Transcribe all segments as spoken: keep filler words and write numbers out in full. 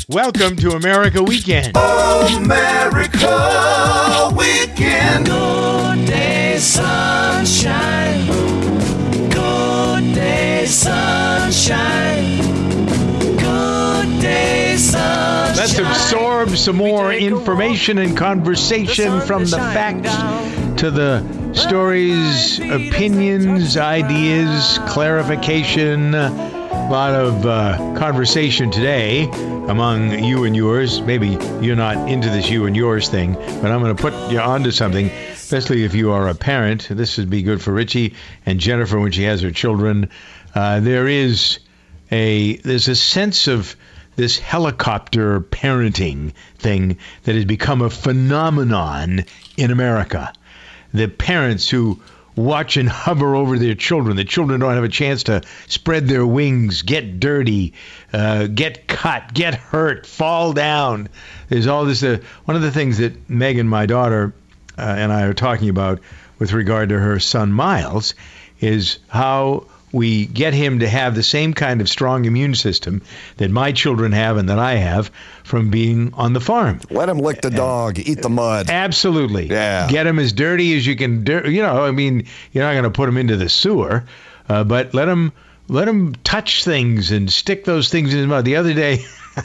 Welcome to America Weekend. America Weekend. Good day, sunshine. Good day, sunshine. Good day, sunshine. Let's absorb some more information and conversation from the facts to the stories, opinions, ideas, clarification. A lot of uh, conversation today among you and yours. Maybe you're not into this you and yours thing, but I'm going to put you onto something, especially if you are a parent. This would be good for Richie and Jennifer when she has her children. Uh, there is a there's a sense of this helicopter parenting thing that has become a phenomenon in America. The parents who watch and hover over their children. The children don't have a chance to spread their wings, get dirty, uh, get cut, get hurt, fall down. There's all this. Uh, one of the things that Megan, my daughter, uh, and I are talking about with regard to her son Miles is how we get him to have the same kind of strong immune system that my children have and that I have from being on the farm. Let him lick the dog, eat the mud. Absolutely. Yeah. Get him as dirty as you can. You know, I mean, you're not going to put him into the sewer, uh, but let him let him touch things and stick those things in his mouth. The other day,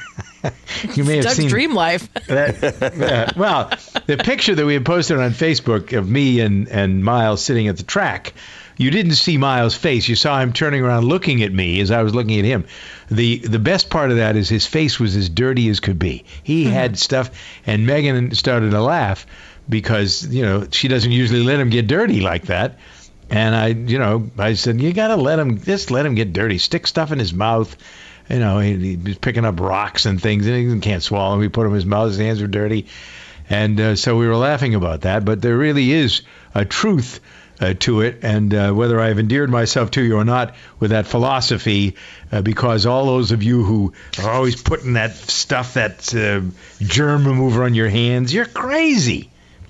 you may have Doug's seen dream life. that, uh, well, the picture that we had posted on Facebook of me and, and Miles sitting at the track. You didn't see Miles' face. You saw him turning around looking at me as I was looking at him. The the best part of that is his face was as dirty as could be. He had stuff, and Megan started to laugh because, you know, she doesn't usually let him get dirty like that. And I, you know, I said, you got to let him, just let him get dirty. Stick stuff in his mouth. You know, he, he was picking up rocks and things, and he can't swallow. We put him in his mouth. His hands were dirty. And uh, so we were laughing about that. But there really is a truth Uh, to it, and uh, whether I've endeared myself to you or not with that philosophy, uh, because all those of you who are always putting that stuff, that uh, germ remover on your hands, you're crazy.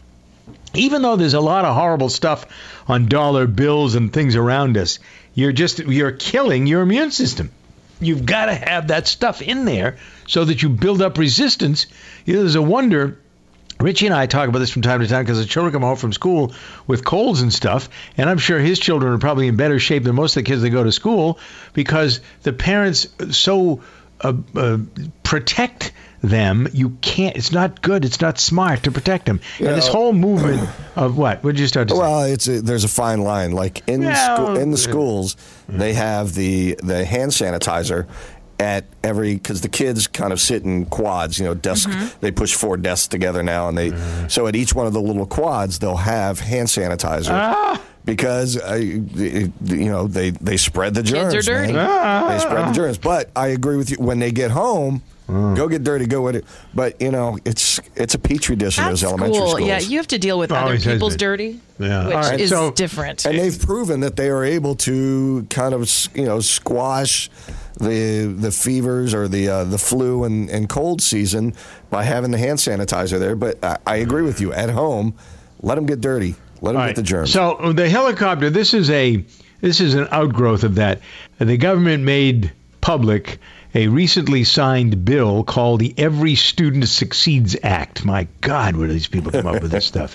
Even though there's a lot of horrible stuff on dollar bills and things around us, you're just you're killing your immune system. You've got to have that stuff in there so that you build up resistance. You know, there's a wonder. Richie and I talk about this from time to time because the children come home from school with colds and stuff, and I'm sure his children are probably in better shape than most of the kids that go to school because the parents so uh, uh, protect them. You can't. It's not good. It's not smart to protect them. You and know, this whole movement of what? What did you start to say? Well, it's a, there's a fine line. Like in Yeah. school, in the schools, they have the the hand sanitizer at every, because the kids kind of sit in quads, you know, desk. Mm-hmm. They push four desks together now, and they mm-hmm. so at each one of the little quads they'll have hand sanitizer. Ah. Because uh, you know they, they spread the germs. Kids are dirty. Ah. They spread the germs. But I agree with you. When they get home, mm. go get dirty. Go with it. But you know it's it's a petri dish in At those elementary school, schools. yeah, you have to deal with other Always has people's been. dirty, Yeah. which All right, is so- different. And they've proven that they are able to kind of, you know, squash the the fevers or the uh, the flu and, and cold season by having the hand sanitizer there. But I, I agree with you. At home, let them get dirty. Let them All get the right. germs. So the helicopter, this is a this is an outgrowth of that. The government made public a recently signed bill called the Every Student Succeeds Act. My God, where do these people come up with this stuff?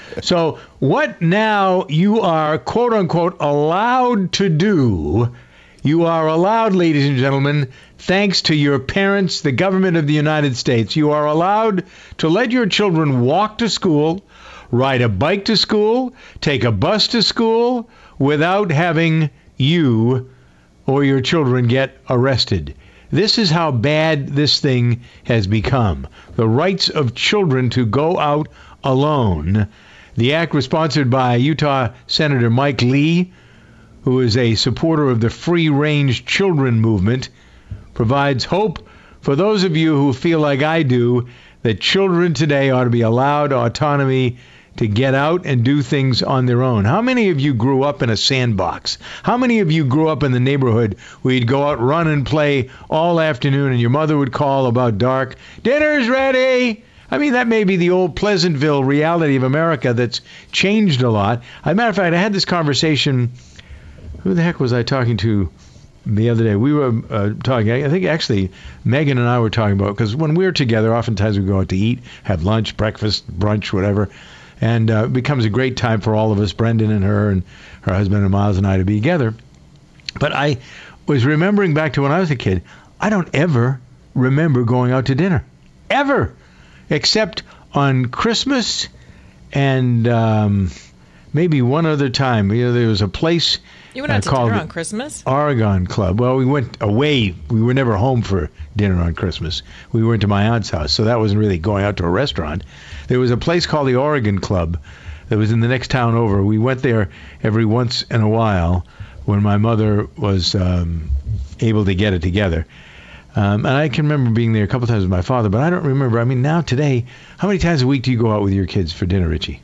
So what now you are, quote unquote, allowed to do, you are allowed, ladies and gentlemen, thanks to your parents, the government of the United States, you are allowed to let your children walk to school, ride a bike to school, take a bus to school, without having you or your children get arrested. This is how bad this thing has become. The rights of children to go out alone. The act was sponsored by Utah Senator Mike Lee, who is a supporter of the free-range children movement, provides hope for those of you who feel like I do that children today ought to be allowed autonomy to get out and do things on their own. How many of you grew up in a sandbox? How many of you grew up in the neighborhood where you'd go out, run and play all afternoon, and your mother would call about dark, dinner's ready? I mean, that may be the old Pleasantville reality of America that's changed a lot. As a matter of fact, I had this conversation, who the heck was I talking to the other day. We were uh, talking, I think actually Megan and I were talking about, because when we're together, oftentimes we go out to eat, have lunch, breakfast, brunch, whatever, and uh, it becomes a great time for all of us, Brendan and her and her husband and Miles and I, to be together. But I was remembering back to when I was a kid, I don't ever remember going out to dinner. Ever. Except on Christmas and um, maybe one other time. You know, there was a place You went out uh, to called dinner on Christmas? Oregon Club. Well, we went away. We were never home for dinner on Christmas. We went to my aunt's house, so that wasn't really going out to a restaurant. There was a place called the Oregon Club that was in the next town over. We went there every once in a while when my mother was um, able to get it together. Um, and I can remember being there a couple times with my father, but I don't remember. I mean, now today, how many times a week do you go out with your kids for dinner, Richie?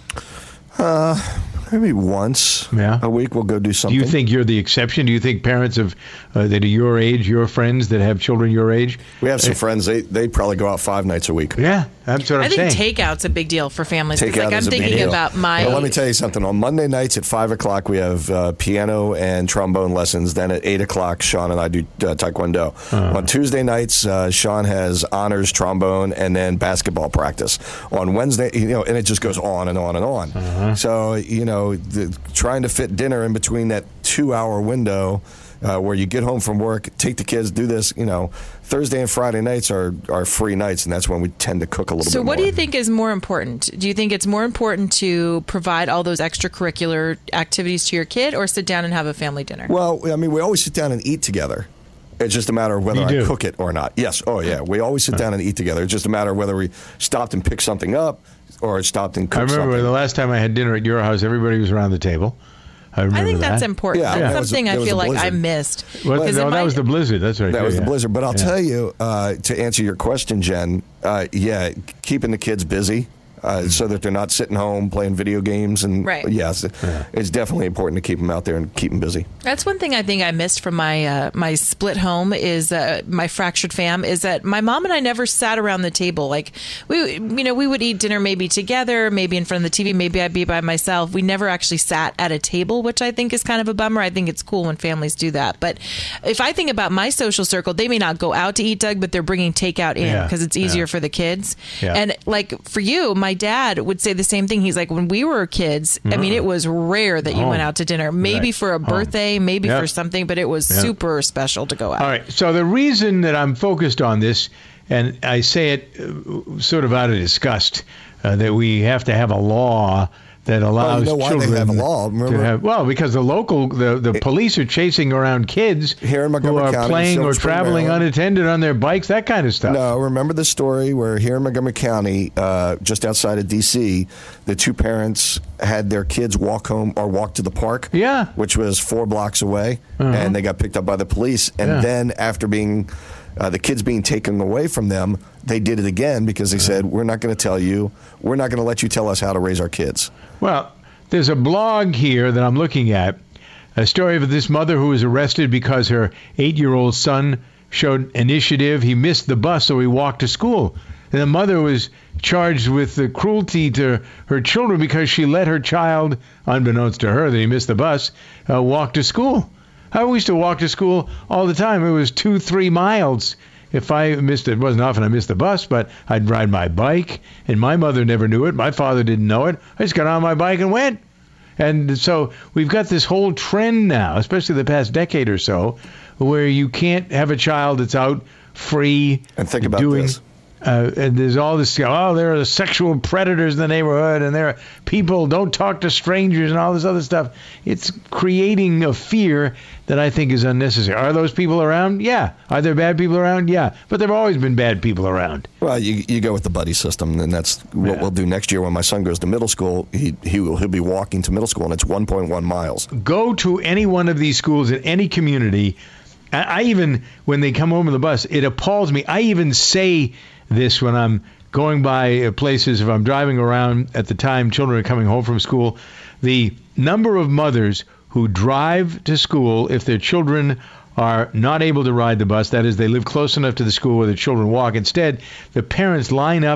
Uh, maybe once Yeah. a week we'll go do Do something. you think you're the exception? Do you think parents of uh, that are your age, your friends that have children your age? we have some friends, they they probably go out five nights a week. Yeah, that's what I'm I think saying. takeout's a big deal for families. 'cause, Takeout like I'm is a big thinking deal. about my. Well, let me tell you something. On Monday nights at five o'clock, we have uh, piano and trombone lessons. Then at eight o'clock, Sean and I do uh, taekwondo. Uh-huh. On Tuesday nights, uh, Sean has honors trombone and then basketball practice. On Wednesday, you know, and it just goes on and on and on. Uh-huh. So, you know, the, trying to fit dinner in between that two-hour window. Uh, where you get home from work, take the kids, do this, you know, Thursday and Friday nights are, are free nights, and that's when we tend to cook a little So bit what more. do you think is more important? Do you think it's more important to provide all those extracurricular activities to your kid or sit down and have a family dinner? Well, I mean, we always sit down and eat together. It's just a matter of whether You I do? cook it or not. Yes. Oh, yeah. We always sit down and eat together. It's just a matter of whether we stopped and picked something up or stopped and I cooked remember something. the last time I had dinner at your house, everybody was around the table. I remember I think that. that's important. Yeah, that's that was a- something that I was feel a like I blizzard. missed. Well, 'Cause no, in that my- was the blizzard. That's right. That Yeah, was the yeah. blizzard. But I'll Yeah. tell you, uh, to answer your question, Jen, uh, yeah, keeping the kids busy uh, so that they're not sitting home playing video games. And Right. yes, it's definitely important to keep them out there and keep them busy. That's one thing I think I missed from my uh, my split home is uh, my fractured fam is that my mom and I never sat around the table. Like we, you know, we would eat dinner maybe together, maybe in front of the T V, maybe I'd be by myself. We never actually sat at a table, which I think is kind of a bummer. I think it's cool when families do that. But if I think about my social circle, they may not go out to eat, Doug, but they're bringing takeout in Yeah, because it's easier yeah. for the kids. Yeah. And like for you, my dad would say the same thing. He's like, when we were kids, I mean, it was rare that you Home. went out to dinner, maybe Right. for a Home. birthday, maybe Yeah. for something, but it was Yeah. super special to go out. All right. So the reason that I'm focused on this, and I say it uh, sort of out of disgust, uh, that we have to have a law that allows know why they children have a law, to remember? have. Well, because the local, the, the police are chasing around kids Here in who Montgomery are County, playing Silver or Spring, traveling Maryland. unattended on their bikes, that kind of stuff. No, remember the story where here in Montgomery County, uh, just outside of D C, the two parents had their kids walk home or walk to the park, Yeah. which was four blocks away, Uh-huh. and they got picked up by the police. And Yeah. then after being uh, the kids being taken away from them, they did it again because they said, "We're not going to tell you. We're not going to let you tell us how to raise our kids." Well, there's a blog here that I'm looking at, a story of this mother who was arrested because her eight-year-old son showed initiative. He missed the bus, so he walked to school. And the mother was charged with the cruelty to her children because she let her child, unbeknownst to her that he missed the bus, uh, walk to school. I used to walk to school all the time. It was two, three miles. If I missed it, it wasn't often I missed the bus, but I'd ride my bike, and my mother never knew it. My father didn't know it. I just got on my bike and went. And so we've got this whole trend now, especially the past decade or so, where you can't have a child that's out free And think about doing. this. Uh, and there's all this, oh, there are sexual predators in the neighborhood, and there are people, don't talk to strangers, and all this other stuff. It's creating a fear that I think is unnecessary. Are those people around? Yeah. Are there bad people around? Yeah. But there have always been bad people around. Well, you you go with the buddy system, and that's what Yeah. we'll do next year when my son goes to middle school. He he will he'll be walking to middle school, and it's one point one miles. Go to any one of these schools in any community. I, I even, when they come home on the bus, it appalls me. I even say this when I'm going by uh, places, if I'm driving around at the time children are coming home from school. The number of mothers who drive to school if their children are not able to ride the bus, that is, they live close enough to the school where the children walk. Instead, the parents line up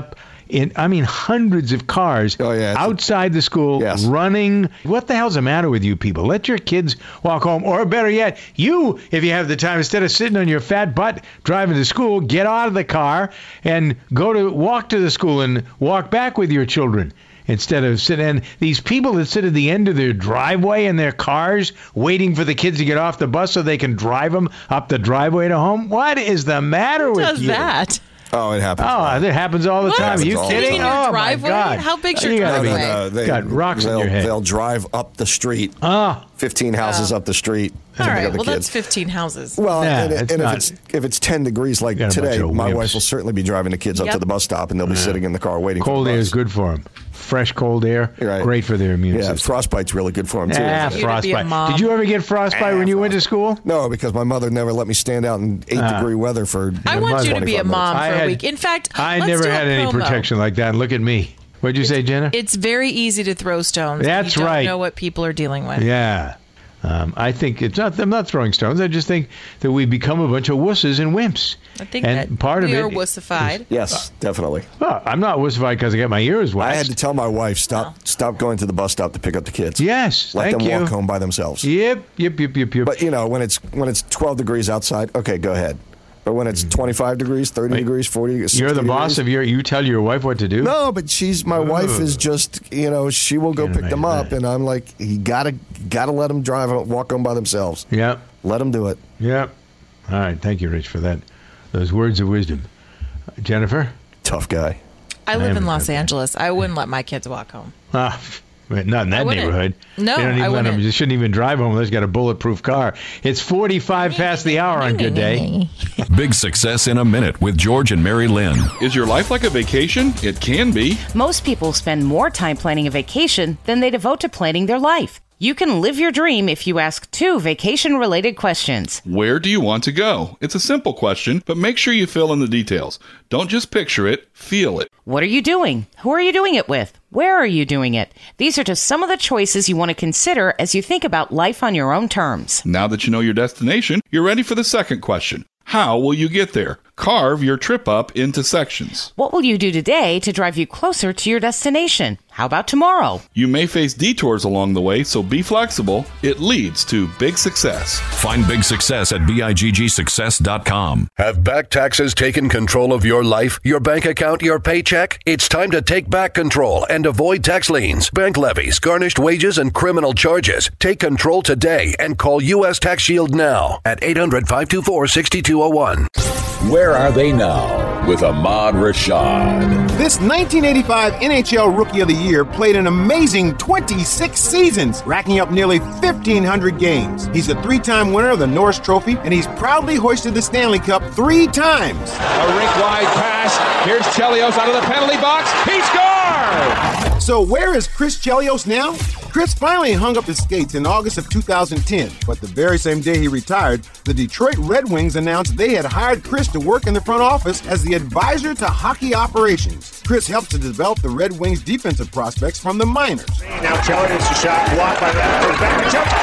in, I mean, hundreds of cars Oh, yeah, it's a- outside the school Yes. running. What the hell's the matter with you people? Let your kids walk home. Or better yet, you, if you have the time, instead of sitting on your fat butt driving to school, get out of the car and go to walk to the school and walk back with your children. Instead of sitting, and these people that sit at the end of their driveway in their cars waiting for the kids to get off the bus so they can drive them up the driveway to home. What is the matter Who with does you? that? Oh, it happens. Oh, that happens all the What? time. Are you Happens all the kidding? time. Oh, my Driveway? God. How big's your You gotta be- driveway? No, they, got rocks in they'll, your head. They'll drive up the street, Ah, fifteen houses up the street to All pick right. up the Well, kids. that's fifteen houses. Well, Yeah, and, it's and not- if it's if it's ten degrees like Got a bunch today, of my wimps. wife will certainly be driving the kids up to Yep. the bus stop, and they'll be sitting in the car waiting. cold for the air bus. is good for them. Fresh cold air, Right. great for their immune Yeah, system. frostbite's really good for them too. Ah, isn't it? You'd be a frostbite. mom. Did you ever get frostbite Ah, when you went to school? No, because my mother never let me stand out in eight Ah. degree weather for. I you know, want you to be a twenty-five mom minutes. for I a had- week. In fact, I let's never do a had any promo. protection like that. Look at me. What'd you say, Jenna? It's very easy to throw stones. That's you don't right. know what people are dealing with. Yeah. Um, I think it's not. I'm not throwing stones. I just think that we become a bunch of wusses and wimps. I think and that part we of are it. wussified. Yes, definitely. Well, I'm not wussified because I get my ears waxed. I had to tell my wife stop stop going to the bus stop to pick up the kids. Yes, let thank them you. walk home by themselves. Yep, yep, yep, yep, yep. But you know, when it's when it's twelve degrees outside, okay, go ahead. But when it's twenty-five degrees, thirty Wait, degrees, forty, sixty You're the boss degrees, of your. You tell your wife what to do. No, but she's my wife is just you know she will go Can't pick them imagine up, that. and I'm like you gotta gotta let them drive walk home by themselves. Yep, Let them do it. yep. All right, thank you, Rich, for that. Those words of wisdom. Jennifer. Tough guy. I live am in a Los good man. Angeles. I wouldn't let my kids walk home. Ah, not in that wouldn't. neighborhood. No, they don't even I let them. wouldn't. You shouldn't even drive home unless you got a bulletproof car. It's forty-five past the hour on Good Day. Big Success in a Minute with George and Mary Lynn. Is your life like a vacation? It can be. Most people spend more time planning a vacation than they devote to planning their life. You can live your dream if you ask two vacation-related questions. Where do you want to go? It's a simple question, but make sure you fill in the details. Don't just picture it, feel it. What are you doing? Who are you doing it with? Where are you doing it? These are just some of the choices you want to consider as you think about life on your own terms. Now that you know your destination, you're ready for the second question. How will you get there? Carve your trip up into sections. What will you do today to drive you closer to your destination? How about tomorrow? You may face detours along the way, so be flexible. It leads to big success. Find big success at big success dot com. Have back taxes taken control of your life, your bank account, your paycheck? It's time to take back control and avoid tax liens, bank levies, garnished wages, and criminal charges. Take control today and call U S Tax Shield now at eight hundred, five two four, six two zero one. Where are they now? With Ahmad Rashad. This nineteen eighty-five N H L Rookie of the Year played an amazing twenty-six seasons, racking up nearly fifteen hundred games. He's a three-time winner of the Norris Trophy, and he's proudly hoisted the Stanley Cup three times. A rink-wide pass. Here's Chelios out of the penalty box. He scored! So where is Chris Chelios now? Chris finally hung up his skates in August of two thousand ten, but the very same day he retired, the Detroit Red Wings announced they had hired Chris to work in the front office as the advisor to hockey operations. Chris helps to develop the Red Wings' defensive prospects from the minors. Now Chelios, a shot blocked by that. Goes back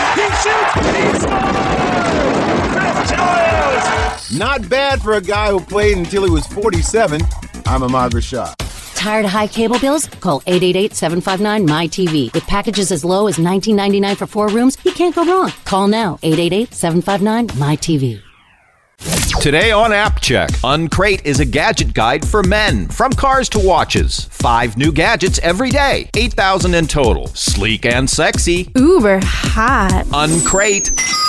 to Chelios. He shoots! He scores! Chris Chelios! Not bad for a guy who played until he was forty-seven. I'm Ahmad Rashad. Tired of high cable bills? Call eight eight eight, seven five nine, M Y T V. With packages as low as nineteen ninety-nine for four rooms, you can't go wrong. Call now, eight eight eight, seven five nine, M Y T V. Today on App Check, Uncrate is a gadget guide for men, from cars to watches. Five new gadgets every day, eight thousand in total. Sleek and sexy. Uber hot. Uncrate.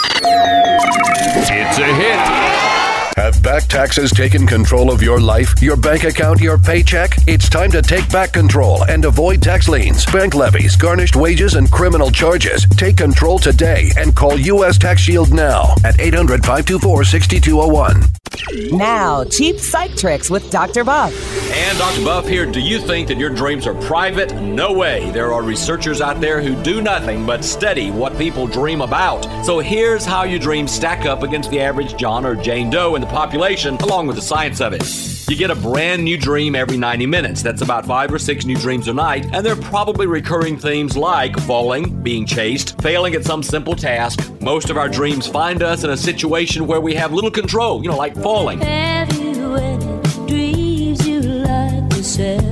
It's a hit. Have back taxes taken control of your life, your bank account, your paycheck? It's time to take back control and avoid tax liens, bank levies, garnished wages, and criminal charges. Take control today and call U S Tax Shield now at eight hundred, five two four, six two zero one. Now, cheap psych tricks with Doctor Buff. And Doctor Buff here. Do you think that your dreams are private? No way. There are researchers out there who do nothing but study what people dream about. So here's how your dreams stack up against the average John or Jane Doe in the population, along with the science of it. You get a brand new dream every ninety minutes. That's about five or six new dreams a night, and they're probably recurring themes like falling, being chased, failing at some simple task. Most of our dreams find us in a situation where we have little control, you know, like falling. Have you any dreams you like to sell?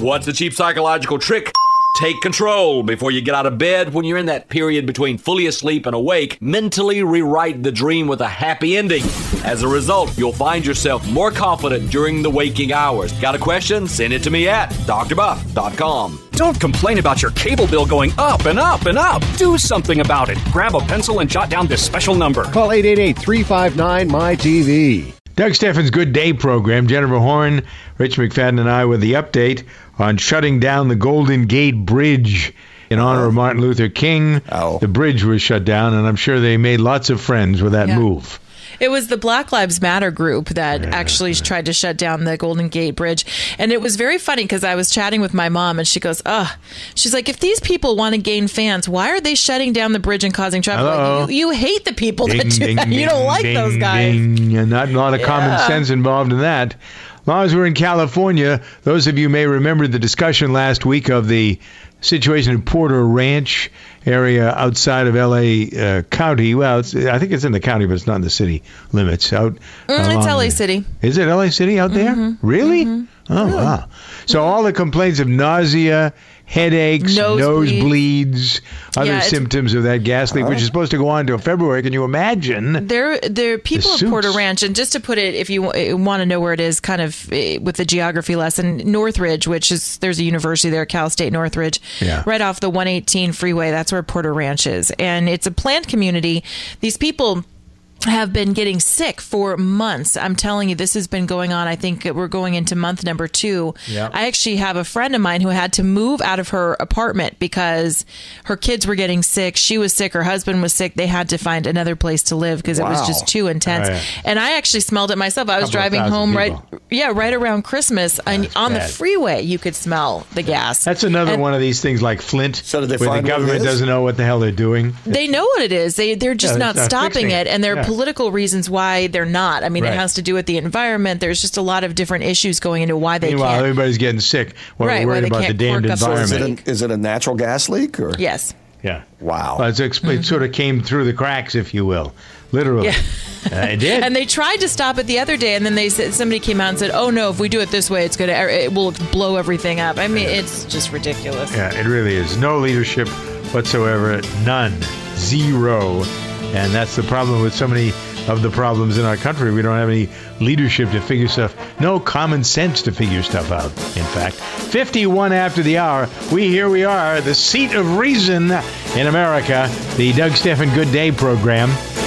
What's the cheap psychological trick? Take control before you get out of bed. When you're in that period between fully asleep and awake, mentally rewrite the dream with a happy ending. As a result, you'll find yourself more confident during the waking hours. Got a question? Send it to me at d r buff dot com. Don't complain about your cable bill going up and up and up. Do something about it. Grab a pencil and jot down this special number. Call eight eight eight, three five nine, M Y T V. Doug Steffens' Good Day program. Jennifer Horn, Rich McFadden, and I with the update on shutting down the Golden Gate Bridge in honor of Martin Luther King. Oh. The bridge was shut down, and I'm sure they made lots of friends with that Yeah. move. It was the Black Lives Matter group that actually tried to shut down the Golden Gate Bridge. And it was very funny because I was chatting with my mom and she goes, ugh. She's like, if these people want to gain fans, why are they shutting down the bridge and causing traffic? Like, you, you hate the people Ding, that do ding, that. ding, You don't like ding, those guys. ding. And not a lot of common Yeah. sense involved in that. As long as we're in California, those of you may remember the discussion last week of the situation in Porter Ranch area outside of L A uh, County. Well, it's, I think it's in the county, but it's not in the city limits. Out, Mm, it's along L A the- City. Is it L A City out there? Mm-hmm. Really? Mm-hmm. Oh, Really? wow. So all the complaints of nausea, headaches, Nosebleeds. nosebleeds, other Yeah, it's- symptoms of that gas leak, which is supposed to go on until February. Can you imagine? There, there are people The of Porter suits. Ranch, and just to put it, if you want to know where it is, kind of eh, with the geography lesson, Northridge, which is there's a university there, Cal State Northridge, Yeah. right off the one eighteen freeway. That's where Porter Ranch is, and it's a planned community. These people have been getting sick for months. I'm telling you, this has been going on. I think we're going into month number two. Yeah. I actually have a friend of mine who had to move out of her apartment because her kids were getting sick. She was sick. Her husband was sick. They had to find another place to live because it was Wow. just too intense. Oh, yeah. And I actually smelled it myself. I was Couple of driving thousand home right, people. yeah, right around Christmas, and That's on bad. the freeway, you could smell the gas. That's another And one of these things like Flint, So did they where find the what it government is? doesn't know what the hell they're doing. They know what it is. They they're just Yeah, not they're not stopping fixing it, it. and there are Yeah. political reasons why they're not. I mean, Right. it has to do with the environment. There's just a lot of different issues going into why they Meanwhile, can't. everybody's getting sick. We're Right, why worried they about the can't damned cork up the So is, environment. it a, is it a natural gas leak? Or? Yes. Yeah. Wow. Well, it's, Mm-hmm. it sort of came through the cracks, if you will, literally. Yeah. Uh, it did. And they tried to stop it the other day, and then they said somebody came out and said, "Oh no, if we do it this way, it's gonna it will blow everything up." I mean, it's just ridiculous. Yeah, it really is. No leadership whatsoever. None. Zero. And that's the problem with so many of the problems in our country. We don't have any leadership to figure stuff, no common sense to figure stuff out, in fact. fifty-one after the hour, we here we are, the seat of reason in America, the Doug Steffen Good Day program.